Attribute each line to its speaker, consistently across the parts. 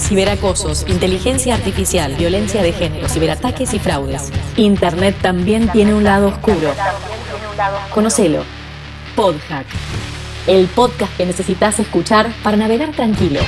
Speaker 1: Ciberacosos, inteligencia artificial, violencia de género, ciberataques y fraudes. Internet también tiene un lado oscuro. Conócelo. Podhack. El podcast que necesitas escuchar para navegar tranquilo.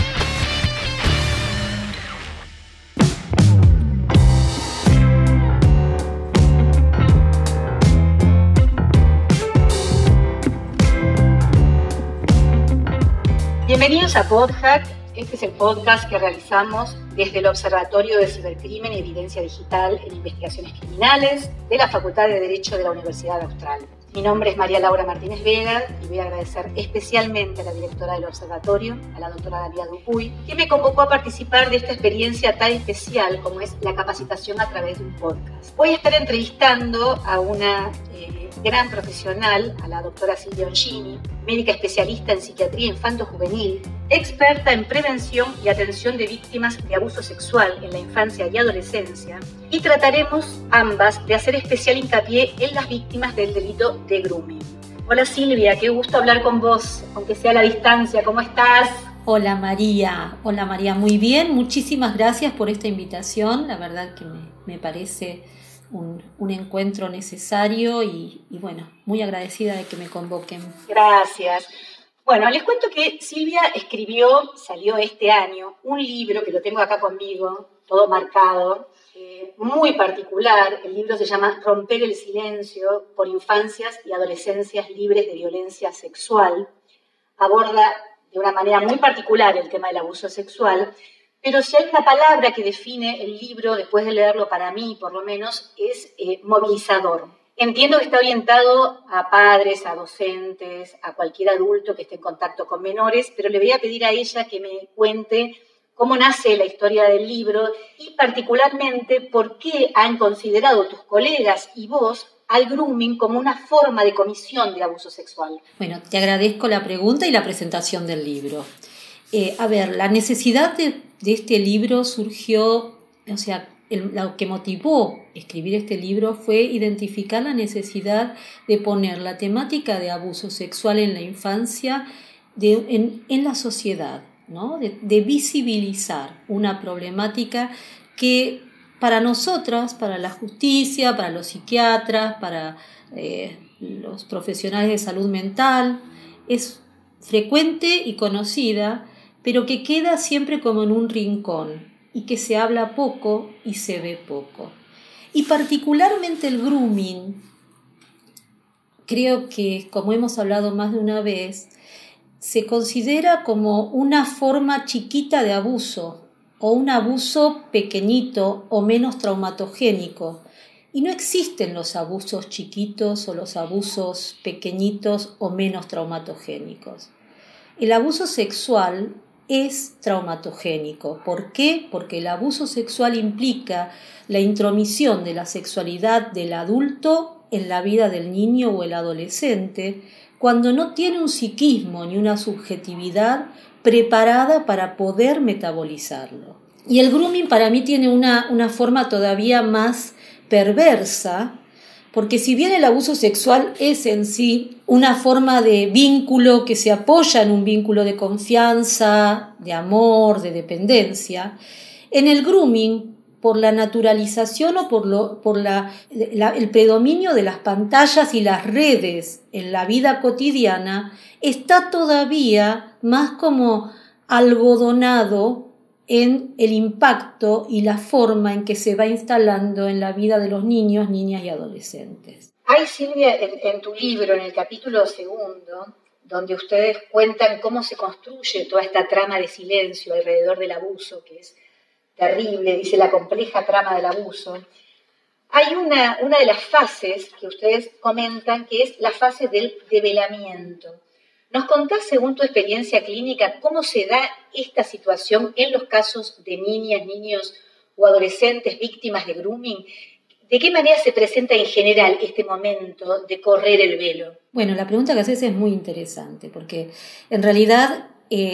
Speaker 2: Bienvenidos a Podhack. Este es el podcast que realizamos desde el Observatorio de Cibercrimen y Evidencia Digital en Investigaciones Criminales de la Facultad de Derecho de la Universidad Austral. Mi nombre es María Laura Martínez Vega y voy a agradecer especialmente a la directora del observatorio, a la doctora Dalia Dupuy, que me convocó a participar de esta experiencia tan especial como es la capacitación a través de un podcast. Voy a estar entrevistando a una gran profesional, a la doctora Silvia Ongini, médica especialista en psiquiatría infanto-juvenil, experta en prevención y atención de víctimas de abuso sexual en la infancia y adolescencia, y trataremos ambas de hacer especial hincapié en las víctimas del delito de grooming. Hola Silvia, qué gusto hablar con vos, aunque sea a la distancia, ¿cómo estás?
Speaker 3: Hola María, muy bien, muchísimas gracias por esta invitación, la verdad que me parece un encuentro necesario y bueno, muy agradecida de que me convoquen.
Speaker 2: Gracias. Bueno, les cuento que Silvia salió este año, un libro que lo tengo acá conmigo, todo marcado, muy particular. El libro se llama Romper el silencio por infancias y adolescencias libres de violencia sexual. Aborda de una manera muy particular el tema del abuso sexual, pero si hay una palabra que define el libro, después de leerlo para mí por lo menos, es movilizador. Entiendo que está orientado a padres, a docentes, a cualquier adulto que esté en contacto con menores, pero le voy a pedir a ella que me cuente cómo nace la historia del libro y particularmente por qué han considerado tus colegas y vos al grooming como una forma de comisión de abuso sexual.
Speaker 3: Bueno, te agradezco la pregunta y la presentación del libro. La necesidad de este libro surgió, lo que motivó escribir este libro fue identificar la necesidad de poner la temática de abuso sexual en la infancia en la sociedad, ¿no? De visibilizar una problemática que para nosotras, para la justicia, para los psiquiatras, para los profesionales de salud mental, es frecuente y conocida, pero que queda siempre como en un rincón y que se habla poco y se ve poco. Y particularmente el grooming, creo que, como hemos hablado más de una vez, se considera como una forma chiquita de abuso o un abuso pequeñito o menos traumatogénico. Y no existen los abusos chiquitos o los abusos pequeñitos o menos traumatogénicos. El abuso sexual es traumatogénico. ¿Por qué? Porque el abuso sexual implica la intromisión de la sexualidad del adulto en la vida del niño o el adolescente cuando no tiene un psiquismo ni una subjetividad preparada para poder metabolizarlo. Y el grooming para mí tiene una forma todavía más perversa, porque si bien el abuso sexual es en sí una forma de vínculo que se apoya en un vínculo de confianza, de amor, de dependencia, en el grooming, por la naturalización o por el predominio de las pantallas y las redes en la vida cotidiana, está todavía más como algodonado en el impacto y la forma en que se va instalando en la vida de los niños, niñas y adolescentes.
Speaker 2: Hay, Silvia, en tu libro, en el capítulo 2, donde ustedes cuentan cómo se construye toda esta trama de silencio alrededor del abuso, que es terrible, dice la compleja trama del abuso. Hay una de las fases que ustedes comentan que es la fase del develamiento. ¿Nos contás, según tu experiencia clínica, cómo se da esta situación en los casos de niñas, niños o adolescentes víctimas de grooming? ¿De qué manera se presenta en general este momento de correr el velo?
Speaker 3: Bueno, la pregunta que haces es muy interesante porque en realidad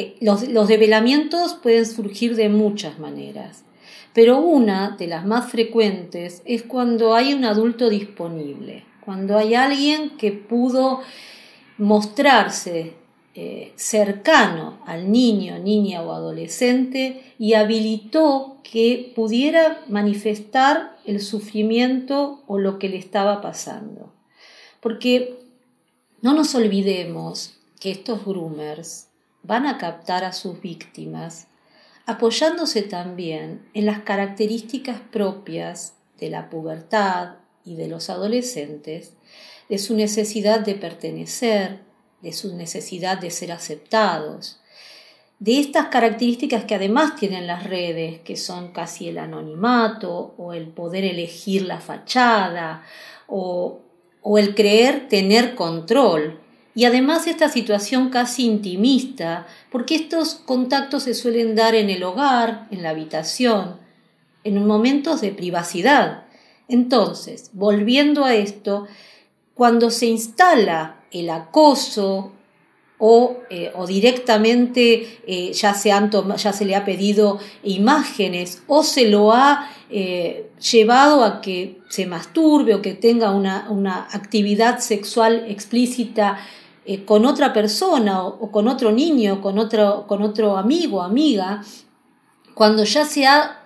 Speaker 3: los develamientos pueden surgir de muchas maneras, pero una de las más frecuentes es cuando hay un adulto disponible, cuando hay alguien que pudo mostrarse cercano al niño, niña o adolescente y habilitó que pudiera manifestar el sufrimiento o lo que le estaba pasando. Porque no nos olvidemos que estos groomers van a captar a sus víctimas apoyándose también en las características propias de la pubertad y de los adolescentes, de su necesidad de pertenecer, de su necesidad de ser aceptados, de estas características que además tienen las redes, que son casi el anonimato o el poder elegir la fachada o el creer tener control. Y además esta situación casi intimista, porque estos contactos se suelen dar en el hogar, en la habitación, en momentos de privacidad. Entonces, volviendo a esto, cuando se instala el acoso o directamente ya se le ha pedido imágenes o se lo ha llevado a que se masturbe o que tenga una actividad sexual explícita con otra persona o con otro niño, con otro amigo o amiga, cuando ya se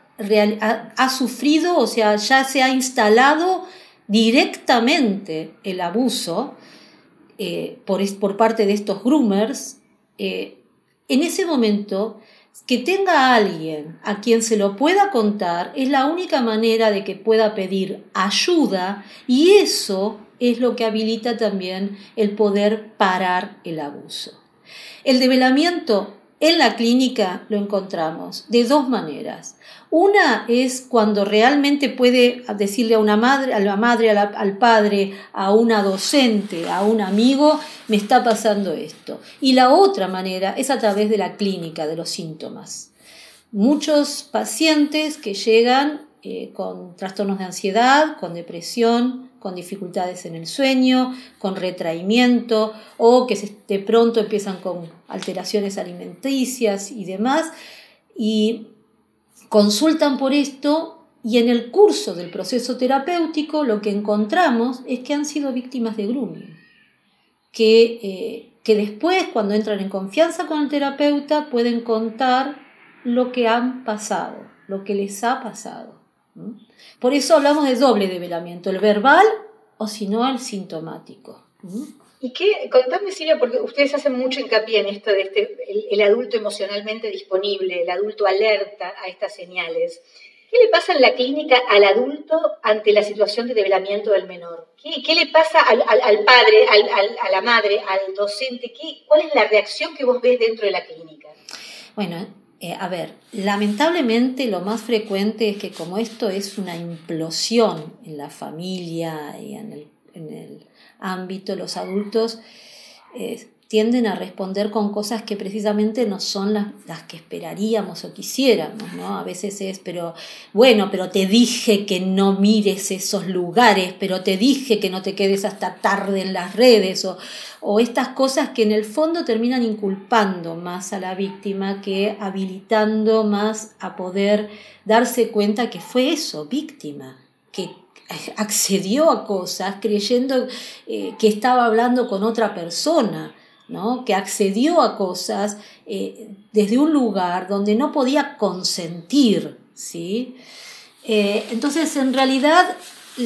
Speaker 3: ha sufrido, o sea, ya se ha instalado directamente el abuso por parte de estos groomers, en ese momento que tenga a alguien a quien se lo pueda contar es la única manera de que pueda pedir ayuda, y eso es lo que habilita también el poder parar el abuso. El develamiento en la clínica lo encontramos de dos maneras. Una es cuando realmente puede decirle a la madre, al padre, a una docente, a un amigo, me está pasando esto. Y la otra manera es a través de la clínica, de los síntomas. Muchos pacientes que llegan con trastornos de ansiedad, con depresión, con dificultades en el sueño, con retraimiento o que de pronto empiezan con alteraciones alimenticias y demás, y consultan por esto, y en el curso del proceso terapéutico lo que encontramos es que han sido víctimas de grooming, que después, cuando entran en confianza con el terapeuta, pueden contar lo que han pasado, lo que les ha pasado. Por eso hablamos de doble develamiento, el verbal o si no el sintomático.
Speaker 2: Y contame, Silvia, porque ustedes hacen mucho hincapié en esto de el adulto emocionalmente disponible, el adulto alerta a estas señales. ¿Qué le pasa en la clínica al adulto ante la situación de develamiento del menor? ¿Qué le pasa al padre, a la madre, al docente? ¿Cuál es la reacción que vos ves dentro de la clínica?
Speaker 3: Bueno, lamentablemente lo más frecuente es que como esto es una implosión en la familia y en el ámbito, los adultos tienden a responder con cosas que precisamente no son las que esperaríamos o quisiéramos, ¿no? A veces es, pero te dije que no mires esos lugares, pero te dije que no te quedes hasta tarde en las redes, o estas cosas que en el fondo terminan inculpando más a la víctima que habilitando más a poder darse cuenta que fue eso, víctima, que accedió a cosas creyendo que estaba hablando con otra persona, ¿no? Que accedió a cosas desde un lugar donde no podía consentir, ¿sí? Entonces, en realidad,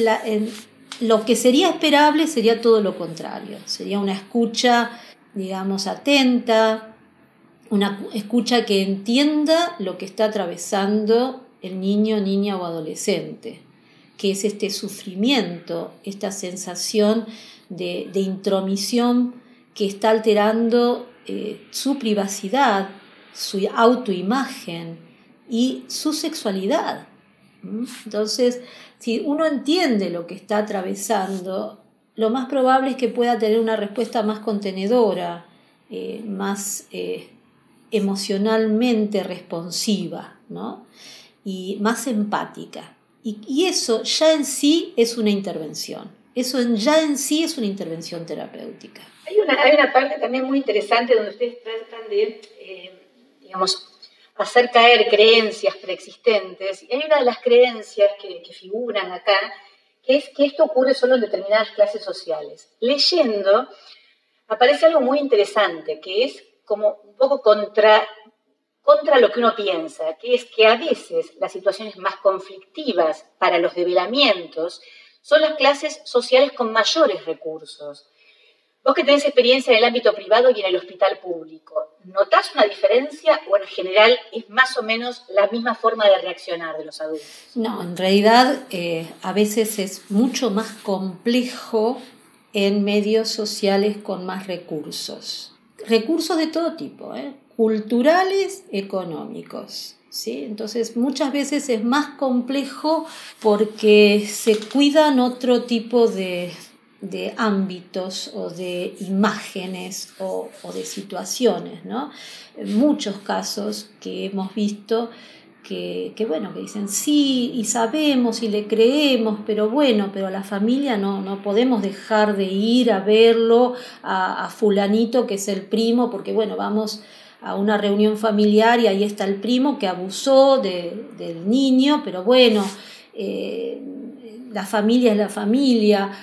Speaker 3: lo que sería esperable sería todo lo contrario. Sería una escucha, digamos, atenta, una escucha que entienda lo que está atravesando el niño, niña o adolescente, que es este sufrimiento, esta sensación de intromisión que está alterando su privacidad, su autoimagen y su sexualidad. Entonces, si uno entiende lo que está atravesando, lo más probable es que pueda tener una respuesta más contenedora, más emocionalmente responsiva, ¿no? Y más empática. Y eso ya en sí es una intervención. Eso ya en sí es una intervención terapéutica.
Speaker 2: Hay una parte también muy interesante donde ustedes tratan de, hacer caer creencias preexistentes. Y hay una de las creencias que figuran acá, que es que esto ocurre solo en determinadas clases sociales. Leyendo, aparece algo muy interesante, que es como un poco contra lo que uno piensa, que es que a veces las situaciones más conflictivas para los develamientos son las clases sociales con mayores recursos. Vos que tenés experiencia en el ámbito privado y en el hospital público, ¿notás una diferencia o en general es más o menos la misma forma de reaccionar de los adultos?
Speaker 3: No, en realidad a veces es mucho más complejo en medios sociales con más recursos. Recursos de todo tipo, culturales, económicos. ¿Sí? Entonces muchas veces es más complejo porque se cuidan otro tipo de ámbitos o de imágenes o de situaciones, ¿no? En muchos casos que hemos visto que dicen sí y sabemos y le creemos, pero la familia no podemos dejar de ir a verlo a fulanito que es el primo, porque vamos a una reunión familiar y ahí está el primo que abusó del niño, pero la familia es la familia,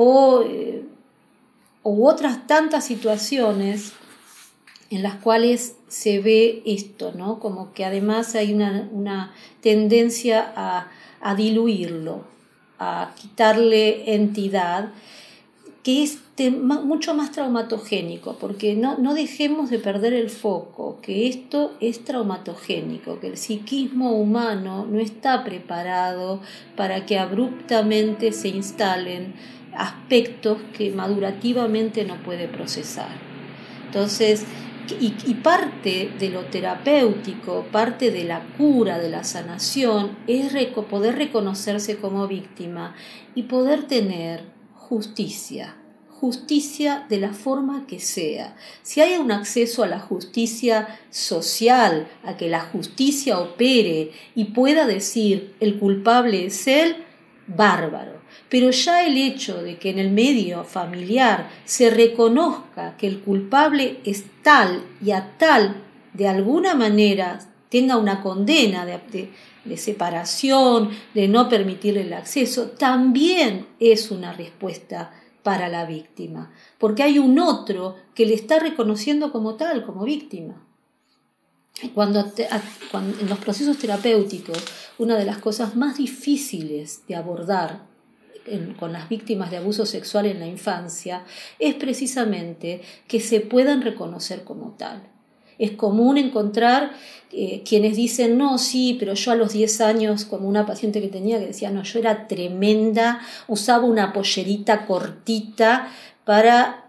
Speaker 3: u otras tantas situaciones en las cuales se ve esto, ¿no? Como que además hay una tendencia a diluirlo, a quitarle entidad, que es mucho más traumatogénico, porque no dejemos de perder el foco, que esto es traumatogénico, que el psiquismo humano no está preparado para que abruptamente se instalen aspectos que madurativamente no puede procesar. Entonces, y parte de lo terapéutico, parte de la cura, de la sanación, es poder reconocerse como víctima y poder tener justicia de la forma que sea. Si hay un acceso a la justicia social, a que la justicia opere y pueda decir el culpable es él, bárbaro. Pero ya el hecho de que en el medio familiar se reconozca que el culpable es tal y a tal, de alguna manera tenga una condena de separación, de no permitirle el acceso, también es una respuesta para la víctima, porque hay un otro que le está reconociendo como tal, como víctima. Cuando en los procesos terapéuticos, una de las cosas más difíciles de abordar con las víctimas de abuso sexual en la infancia es precisamente que se puedan reconocer como tal. Es común encontrar quienes dicen, no, sí, pero yo a los 10 años, como una paciente que tenía que decía, no, yo era tremenda, usaba una pollerita cortita para...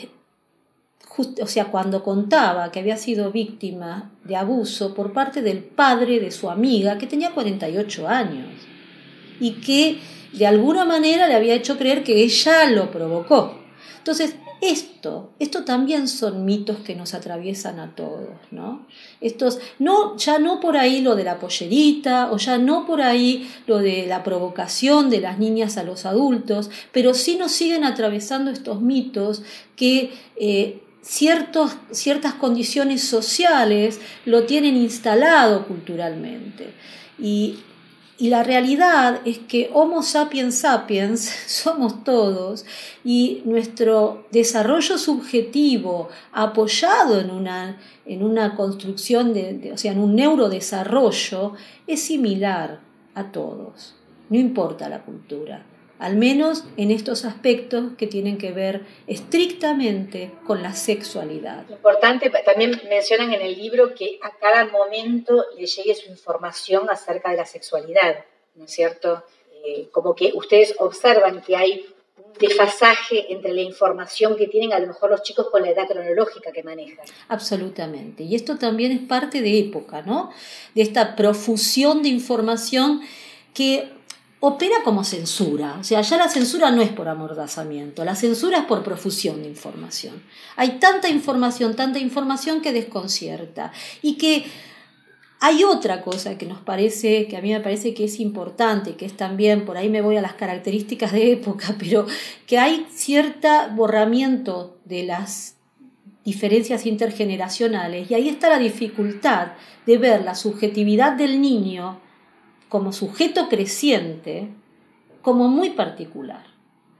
Speaker 3: cuando contaba que había sido víctima de abuso por parte del padre de su amiga, que tenía 48 años, y que de alguna manera le había hecho creer que ella lo provocó. Entonces, esto también son mitos que nos atraviesan a todos, ¿no? Ya no por ahí lo de la pollerita, o ya no por ahí lo de la provocación de las niñas a los adultos, pero sí nos siguen atravesando estos mitos que ciertas condiciones sociales lo tienen instalado culturalmente. Y la realidad es que Homo sapiens sapiens somos todos, y nuestro desarrollo subjetivo apoyado en una construcción, en un neurodesarrollo, es similar a todos, no importa la cultura. Al menos en estos aspectos que tienen que ver estrictamente con la sexualidad.
Speaker 2: Importante, también mencionan en el libro que a cada momento le llegue su información acerca de la sexualidad, ¿no es cierto? Como que ustedes observan que hay un desfasaje entre la información que tienen a lo mejor los chicos con la edad cronológica que manejan.
Speaker 3: Absolutamente. Y esto también es parte de época, ¿no? De esta profusión de información que opera como censura. O sea, ya la censura no es por amordazamiento, la censura es por profusión de información. Hay tanta información que desconcierta. Y que hay otra cosa que a mí me parece que es importante, que es también, por ahí me voy a las características de época, pero que hay cierto borramiento de las diferencias intergeneracionales, y ahí está la dificultad de ver la subjetividad del niño como sujeto creciente, como muy particular.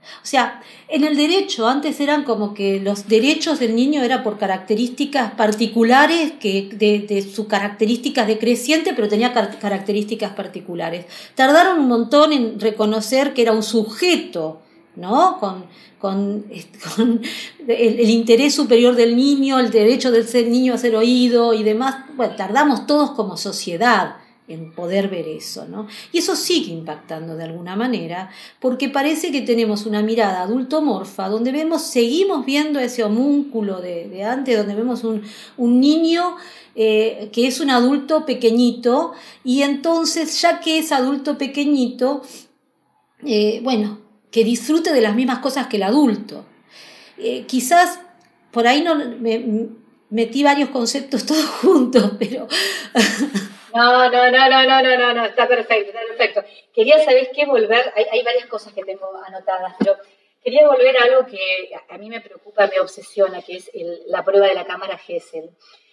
Speaker 3: O sea, en el derecho antes eran como que los derechos del niño eran por características particulares, de sus características decrecientes, pero tenía características particulares. Tardaron un montón en reconocer que era un sujeto, ¿no? Con el interés superior del niño, el derecho del niño a ser oído y demás. Bueno, tardamos todos como sociedad en poder ver eso, ¿no? Y eso sigue impactando de alguna manera, porque parece que tenemos una mirada adultomorfa, donde seguimos viendo ese homúnculo de antes, donde vemos un niño que es un adulto pequeñito, y entonces, ya que es adulto pequeñito, que disfrute de las mismas cosas que el adulto. Quizás por ahí no metí varios conceptos todos juntos, pero...
Speaker 2: No, está perfecto. Quería saber qué volver, hay varias cosas que tengo anotadas, pero quería volver a algo que a mí me preocupa, me obsesiona, que es la prueba de la cámara Gesell.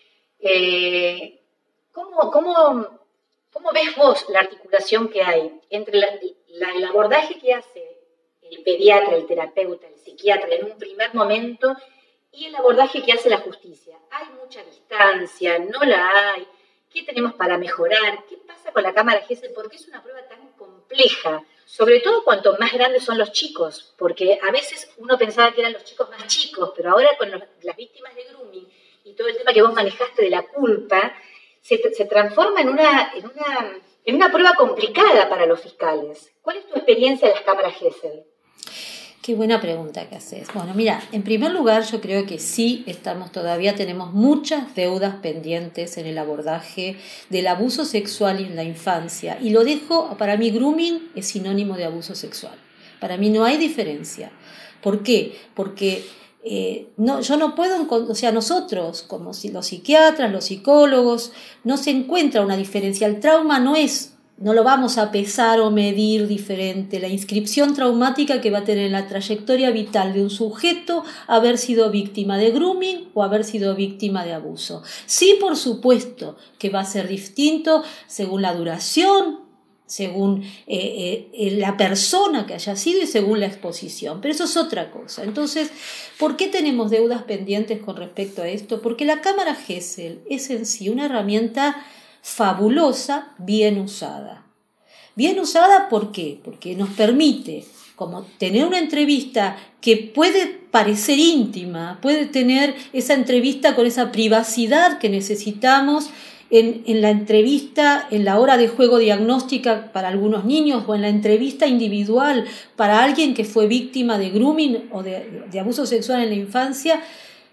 Speaker 2: ¿Cómo ves vos la articulación que hay entre el abordaje que hace el pediatra, el terapeuta, el psiquiatra en un primer momento y el abordaje que hace la justicia? ¿Hay mucha distancia? ¿No la hay? ¿Qué tenemos para mejorar? ¿Qué pasa con la cámara Gesell? ¿Por qué es una prueba tan compleja? Sobre todo cuanto más grandes son los chicos, porque a veces uno pensaba que eran los chicos más chicos, pero ahora con las víctimas de grooming y todo el tema que vos manejaste de la culpa, se transforma en una prueba complicada para los fiscales. ¿Cuál es tu experiencia de las cámaras Gesell?
Speaker 3: Qué buena pregunta que haces. Bueno, mira, en primer lugar yo creo que sí todavía tenemos muchas deudas pendientes en el abordaje del abuso sexual en la infancia. Y lo dejo, para mí grooming es sinónimo de abuso sexual. Para mí no hay diferencia. ¿Por qué? Porque yo no puedo, o sea, nosotros, como los psiquiatras, los psicólogos, no se encuentra una diferencia. El trauma no lo vamos a pesar o medir diferente. La inscripción traumática que va a tener en la trayectoria vital de un sujeto haber sido víctima de grooming o haber sido víctima de abuso. Sí, por supuesto que va a ser distinto según la duración, según la persona que haya sido y según la exposición. Pero eso es otra cosa. Entonces, ¿por qué tenemos deudas pendientes con respecto a esto? Porque la cámara Gesell es en sí una herramienta fabulosa, bien usada. Bien usada, ¿por qué? Porque nos permite como tener una entrevista que puede parecer íntima, puede tener esa entrevista con esa privacidad que necesitamos en la entrevista, en la hora de juego diagnóstica para algunos niños o en la entrevista individual para alguien que fue víctima de grooming o de abuso sexual en la infancia.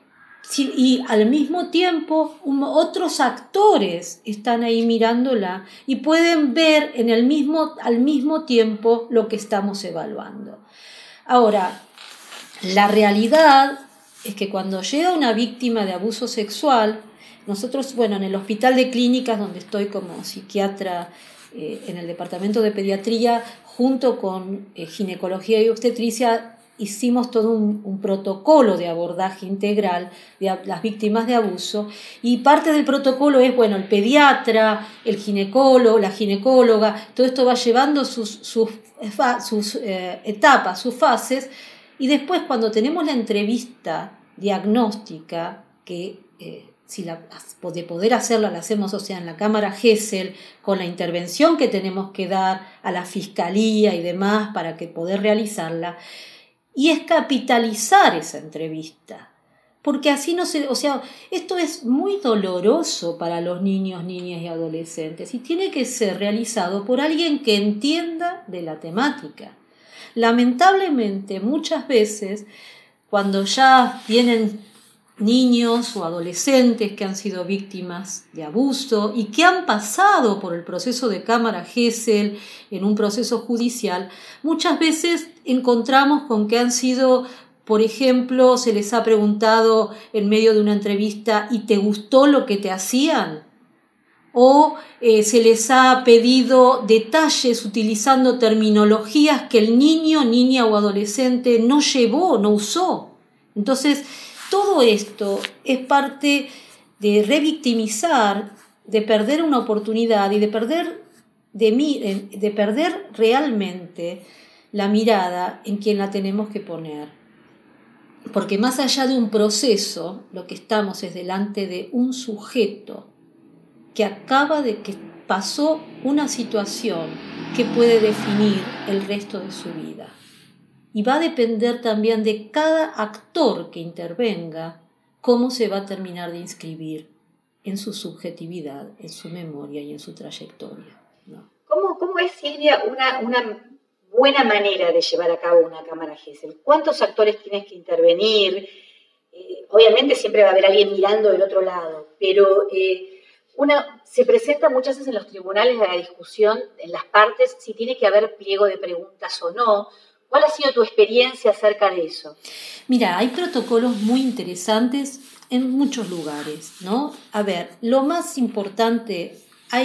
Speaker 3: Y al mismo tiempo otros actores están ahí mirándola y pueden ver al mismo tiempo lo que estamos evaluando. Ahora, la realidad es que cuando llega una víctima de abuso sexual, nosotros, en el hospital de clínicas donde estoy como psiquiatra en el departamento de pediatría, junto con ginecología y obstetricia, hicimos todo un protocolo de abordaje integral de las víctimas de abuso, y parte del protocolo es, el pediatra, el ginecólogo, la ginecóloga, todo esto va llevando sus etapas, sus fases, y después cuando tenemos la entrevista diagnóstica, que de poder hacerla la hacemos, o sea, en la cámara Gesell, con la intervención que tenemos que dar a la fiscalía y demás para que poder realizarla, y es capitalizar esa entrevista, porque así esto es muy doloroso para los niños, niñas y adolescentes, y tiene que ser realizado por alguien que entienda de la temática. Lamentablemente, muchas veces, cuando ya vienen niños o adolescentes que han sido víctimas de abuso y que han pasado por el proceso de cámara Gesell en un proceso judicial, muchas veces encontramos con que han sido, por ejemplo, se les ha preguntado en medio de una entrevista: ¿y te gustó lo que te hacían? O se les ha pedido detalles utilizando terminologías que el niño, niña o adolescente no usó. Entonces, todo esto es parte de revictimizar, de perder una oportunidad y de perder realmente la mirada en quien la tenemos que poner. Porque más allá de un proceso, lo que estamos es delante de un sujeto que pasó una situación que puede definir el resto de su vida. Y va a depender también de cada actor que intervenga cómo se va a terminar de inscribir en su subjetividad, en su memoria y en su trayectoria, ¿no?
Speaker 2: ¿Cómo es, Silvia, una buena manera de llevar a cabo una cámara Gesell? ¿Cuántos actores tienes que intervenir? Obviamente siempre va a haber alguien mirando del otro lado, pero se presenta muchas veces en los tribunales la discusión en las partes si tiene que haber pliego de preguntas o no. ¿Cuál ha sido tu experiencia acerca de eso?
Speaker 3: Mira, hay protocolos muy interesantes en muchos lugares, ¿no? A ver, lo más importante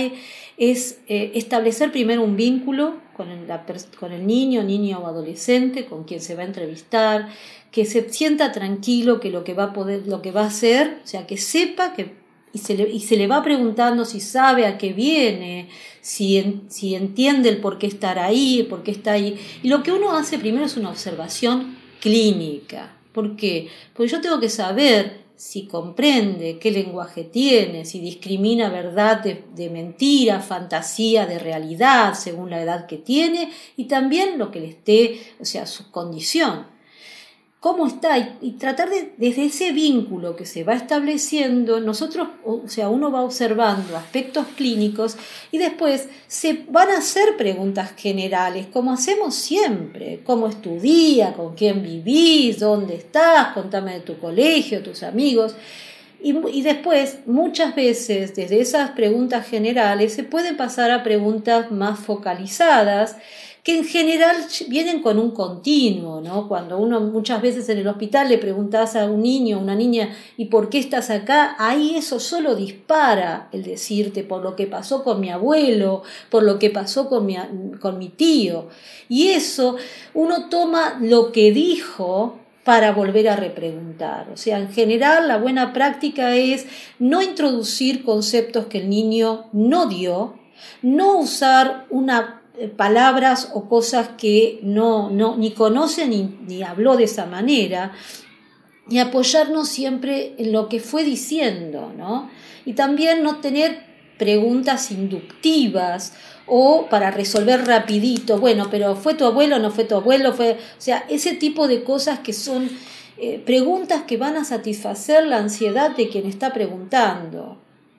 Speaker 3: es establecer primero un vínculo con el niño o adolescente con quien se va a entrevistar, que se sienta tranquilo que lo que va a hacer, o sea, que sepa y se le va preguntando si sabe a qué viene, si entiende el por qué estar ahí, por qué está ahí. Y lo que uno hace primero es una observación clínica. ¿Por qué? Porque yo tengo que saber si comprende qué lenguaje tiene, si discrimina verdad de mentira, fantasía de realidad según la edad que tiene y también lo que le esté, o sea, su condición. ¿Cómo está? Y tratar desde ese vínculo que se va estableciendo, nosotros, o sea, uno va observando aspectos clínicos y después se van a hacer preguntas generales, como hacemos siempre. ¿Cómo es tu día? ¿Con quién vivís? ¿Dónde estás? Contame de tu colegio, tus amigos. Y después, muchas veces, desde esas preguntas generales, se pueden pasar a preguntas más focalizadas, que en general vienen con un continuo, ¿no? Cuando uno muchas veces en el hospital le preguntas a un niño o una niña ¿y por qué estás acá? Ahí eso solo dispara el decirte por lo que pasó con mi abuelo, por lo que pasó con mi tío. Y eso uno toma lo que dijo para volver a repreguntar. O sea, en general la buena práctica es no introducir conceptos que el niño no dio, no usar palabras o cosas que no ni conoce ni habló de esa manera, y apoyarnos siempre en lo que fue diciendo, ¿no? Y también no tener preguntas inductivas o para resolver rapidito, bueno, pero ¿fue tu abuelo o no fue tu abuelo? O sea, ese tipo de cosas que son preguntas que van a satisfacer la ansiedad de quien está preguntando.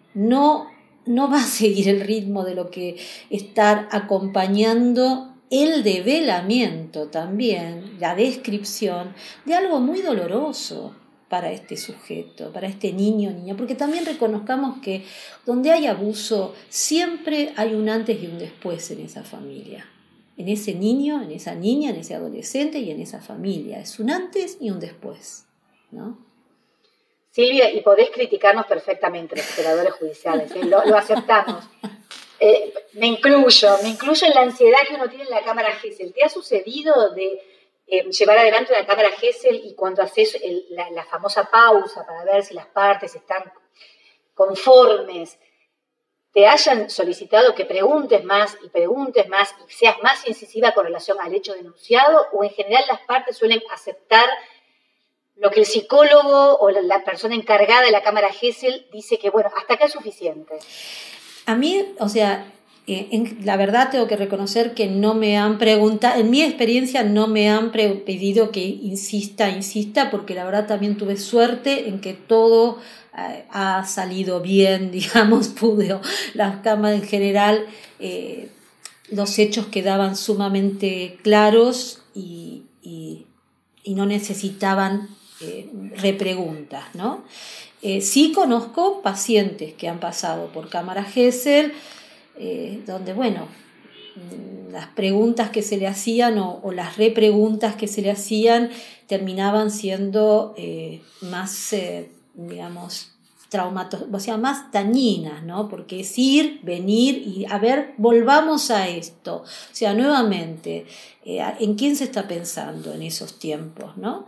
Speaker 3: No va a seguir el ritmo de lo que estar acompañando el develamiento también, la descripción de algo muy doloroso para este sujeto, para este niño o niña, porque también reconozcamos que donde hay abuso siempre hay un antes y un después en esa familia, en ese niño, en esa niña, en ese adolescente y en esa familia. Es un antes y un después, ¿no?
Speaker 2: Silvia, y podés criticarnos perfectamente los operadores judiciales, lo aceptamos. Me incluyo en la ansiedad que uno tiene en la cámara Gesell. ¿Te ha sucedido de llevar adelante una cámara Gesell y cuando haces la famosa pausa para ver si las partes están conformes, te hayan solicitado que preguntes más y seas más incisiva con relación al hecho denunciado, o en general las partes suelen aceptar lo que el psicólogo o la persona encargada de la cámara Gesell dice que, bueno, hasta acá es suficiente?
Speaker 3: A mí, o sea, la verdad tengo que reconocer que no me han preguntado, en mi experiencia no me han pedido que insista, porque la verdad también tuve suerte en que todo ha salido bien, digamos, las cámaras en general, los hechos quedaban sumamente claros y no necesitaban repreguntas, ¿no? Sí conozco pacientes que han pasado por cámara Gesell, donde, bueno, las preguntas que se le hacían o las repreguntas que se le hacían terminaban siendo más, digamos, o sea, más dañinas, ¿no? Porque es ir, venir y, a ver, volvamos a esto. O sea, nuevamente, ¿en quién se está pensando en esos tiempos, no?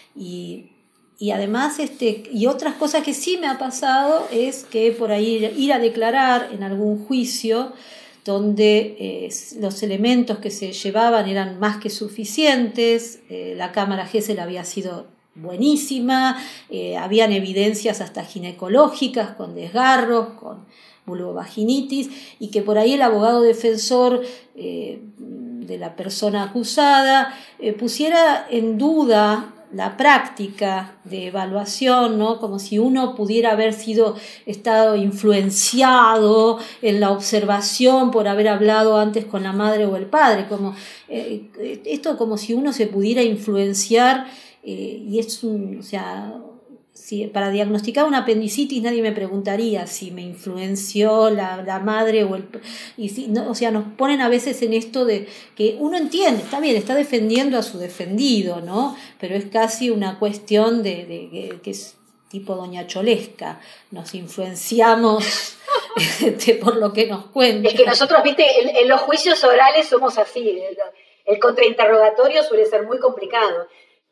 Speaker 3: Y además, y otras cosas que sí me ha pasado es que por ahí ir a declarar en algún juicio donde los elementos que se llevaban eran más que suficientes, la cámara Gesell había sido buenísima, habían evidencias hasta ginecológicas con desgarros, con vulvovaginitis, y que por ahí el abogado defensor de la persona acusada pusiera en duda la práctica de evaluación, ¿no? Como si uno pudiera haber estado influenciado en la observación por haber hablado antes con la madre o el padre, esto como si uno se pudiera influenciar, y o sea, si para diagnosticar una apendicitis nadie me preguntaría si me influenció la madre o no, o sea, nos ponen a veces en esto de que uno entiende, está bien, está defendiendo a su defendido, ¿no? Pero es casi una cuestión de que es tipo doña Cholesca, nos influenciamos por lo que nos cuenta.
Speaker 2: Es que nosotros, viste, en los juicios orales somos así, el contrainterrogatorio suele ser muy complicado.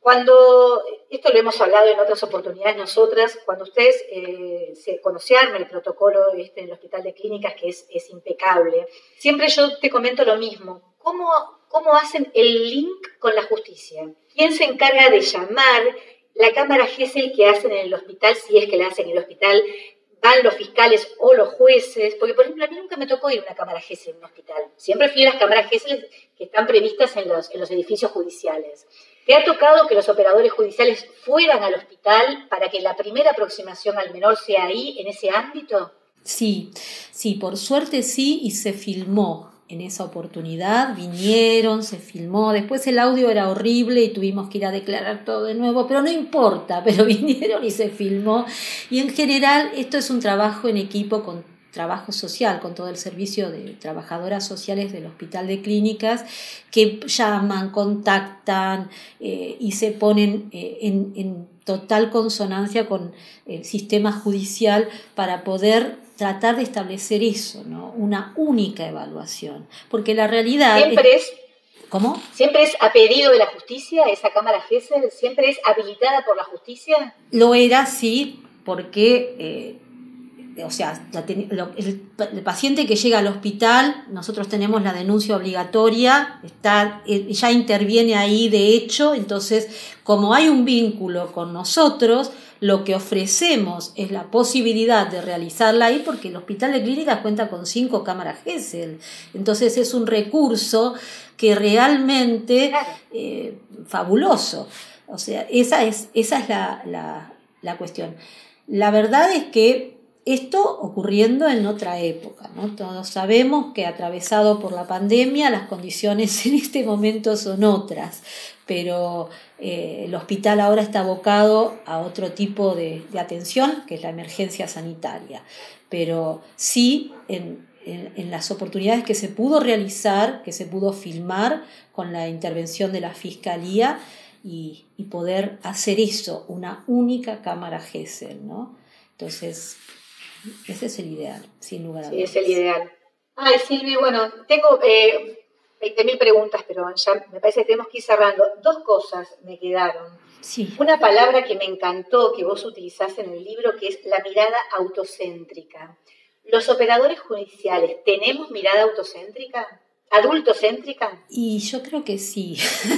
Speaker 2: Esto lo hemos hablado en otras oportunidades nosotras, cuando ustedes se arma el protocolo en el Hospital de Clínicas, que es impecable, siempre yo te comento lo mismo. ¿Cómo hacen el link con la justicia? ¿Quién se encarga de llamar la cámara Gesell que hacen en el hospital, si es que la hacen en el hospital? ¿Van los fiscales o los jueces? Porque, por ejemplo, a mí nunca me tocó ir a una cámara Gesell en un hospital. Siempre fui a las cámaras Gesell que están previstas en los edificios judiciales. ¿Te ha tocado que los operadores judiciales fueran al hospital para que la primera aproximación al menor sea ahí, en ese ámbito?
Speaker 3: Sí, por suerte sí, y se filmó en esa oportunidad, vinieron, se filmó, después el audio era horrible y tuvimos que ir a declarar todo de nuevo, pero no importa, pero vinieron y se filmó, y en general esto es un trabajo en equipo con trabajo social, con todo el servicio de trabajadoras sociales del Hospital de Clínicas, que llaman, contactan y se ponen en total consonancia con el sistema judicial para poder tratar de establecer eso, ¿no? Una única evaluación, porque la realidad ¿Cómo?
Speaker 2: ¿Siempre es a pedido de la justicia esa cámara Gesell? ¿Siempre es habilitada por la justicia?
Speaker 3: Lo era, sí, porque o sea, el paciente que llega al hospital, nosotros tenemos la denuncia obligatoria, ya interviene ahí de hecho, entonces como hay un vínculo con nosotros, lo que ofrecemos es la posibilidad de realizarla ahí, porque el Hospital de Clínicas cuenta con 5 cámaras Gesell, entonces es un recurso que realmente fabuloso, o sea, esa es la cuestión. La verdad es que esto ocurriendo en otra época, ¿no? Todos sabemos que atravesado por la pandemia las condiciones en este momento son otras, pero el hospital ahora está abocado a otro tipo de atención, que es la emergencia sanitaria. Pero sí, en las oportunidades que se pudo realizar, que se pudo filmar con la intervención de la Fiscalía y poder hacer eso, una única cámara Gesell, ¿no? Entonces, ese es el ideal, sin lugar a dudas.
Speaker 2: Sí, es el ideal. Ay, Silvi, bueno, tengo 20.000 preguntas, pero ya me parece que tenemos que ir cerrando. 2 cosas me quedaron.
Speaker 3: Sí.
Speaker 2: Una palabra que me encantó que vos utilizás en el libro, que es la mirada autocéntrica. ¿Los operadores judiciales tenemos mirada autocéntrica? ¿Adultocéntrica?
Speaker 3: Y yo creo que sí,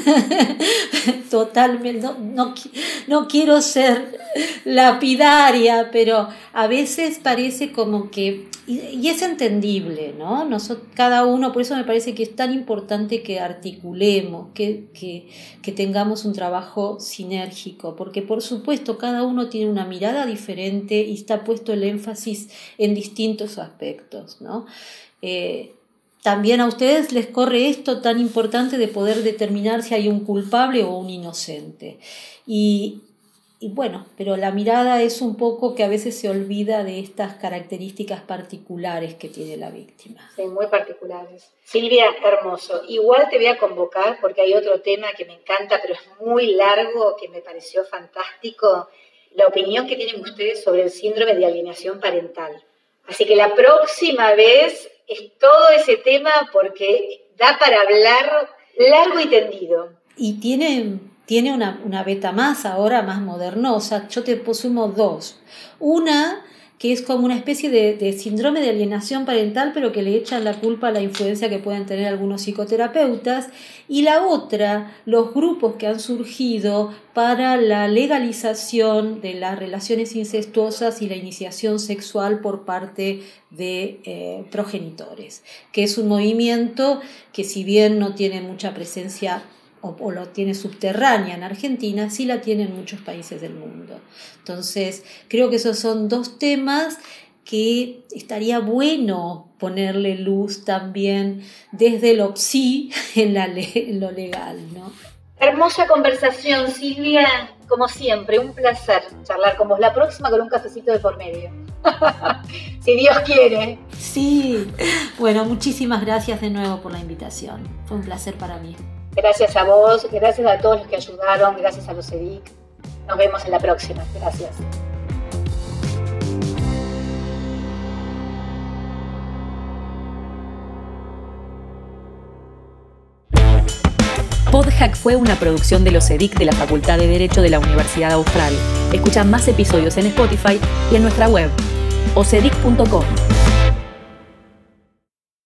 Speaker 3: totalmente, no quiero ser lapidaria, pero a veces parece como que, y es entendible, ¿no? Cada uno, por eso me parece que es tan importante que articulemos, que tengamos un trabajo sinérgico, porque por supuesto cada uno tiene una mirada diferente y está puesto el énfasis en distintos aspectos, ¿no? También a ustedes les corre esto tan importante de poder determinar si hay un culpable o un inocente. Y bueno, pero la mirada es un poco que a veces se olvida de estas características particulares que tiene la víctima.
Speaker 2: Sí, muy particulares. Silvia, hermoso. Igual te voy a convocar porque hay otro tema que me encanta, pero es muy largo, que me pareció fantástico. La opinión que tienen ustedes sobre el síndrome de alienación parental. Así que la próxima vez es todo ese tema porque da para hablar largo y tendido.
Speaker 3: Y tiene una beta más ahora, más modernosa. Yo te sumo 2. Una que es como una especie de síndrome de alienación parental, pero que le echan la culpa a la influencia que pueden tener algunos psicoterapeutas. Y la otra, los grupos que han surgido para la legalización de las relaciones incestuosas y la iniciación sexual por parte de progenitores, que es un movimiento que, si bien no tiene mucha presencia o lo tiene subterránea en Argentina, sí la tiene en muchos países del mundo. Entonces, creo que esos son dos temas que estaría bueno ponerle luz también desde lo psi en lo legal, ¿no?
Speaker 2: Hermosa conversación, Silvia, como siempre, un placer charlar con vos. La próxima con un cafecito de por medio. Si Dios quiere.
Speaker 3: Sí, bueno, muchísimas gracias de nuevo por la invitación. Fue un placer para mí.
Speaker 2: Gracias a vos, gracias a todos los que ayudaron, gracias a los EDIC. Nos vemos en la próxima. Gracias.
Speaker 1: Podhack fue una producción de los EDIC de la Facultad de Derecho de la Universidad Austral. Escucha más episodios en Spotify y en nuestra web, ocedic.com.